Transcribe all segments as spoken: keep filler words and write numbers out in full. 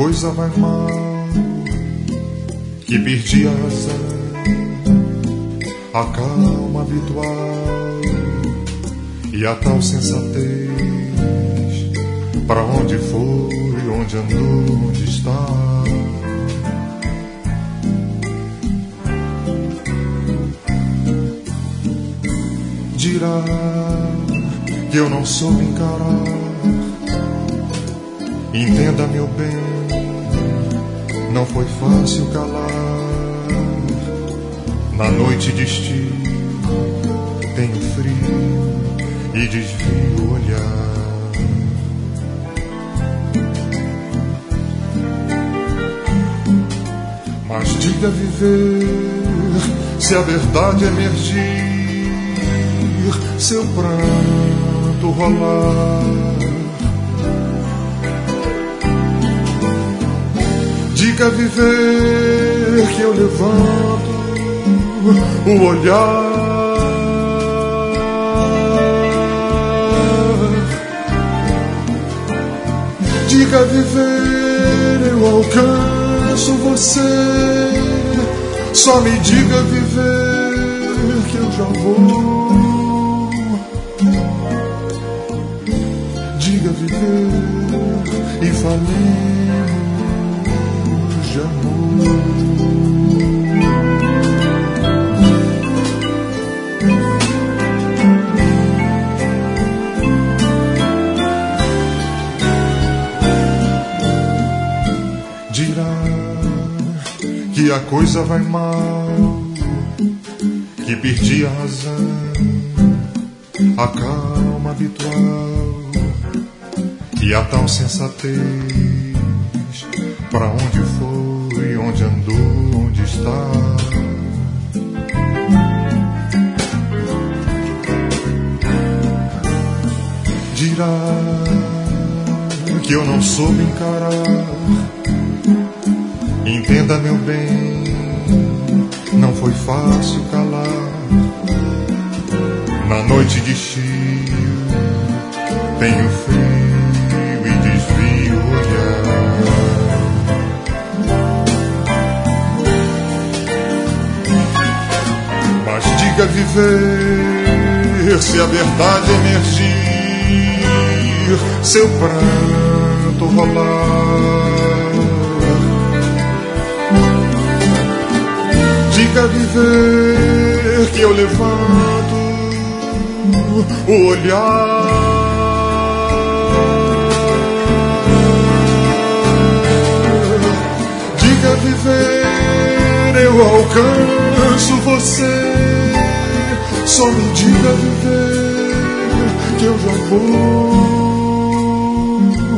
coisa vai mal, que perdi a razão, a calma habitual e a tal sensatez. Pra onde foi, onde andou, onde está? Dirá que eu não soube encarar. Entenda, meu bem, não foi fácil calar. Na noite de estio tenho frio e desvio o olhar. Mas diga viver, se a verdade emergir, seu pranto rolar. Diga viver que eu levanto o olhar. Diga viver, eu alcanço você. Só me diga viver que eu já vou. Diga viver e falemos de amor. Dirá que a coisa vai mal, que perdi a razão, a calma habitual e a tal sensatez. Pra onde foi, onde andou, onde está? Dirá que eu não soube encarar. Entenda, meu bem, não foi fácil calar. Na noite de estio tenho frio e desvio o olhar. Mas diga viver, se a verdade emergir, seu pranto rolar. Diga viver que eu levanto o olhar. Diga viver, eu alcanço você. Só me diga viver que eu já vou.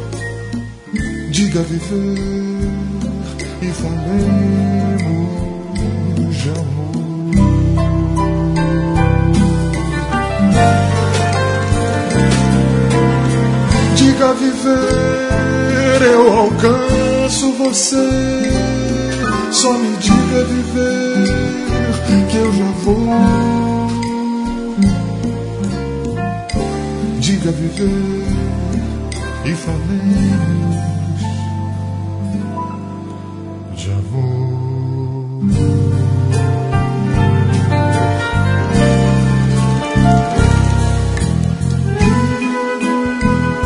Diga viver e falemos de amor. Diga viver, eu alcanço você. Só me diga viver que eu já vou. Diga viver e falemos de amor.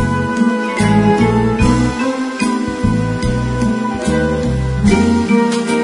Thank you.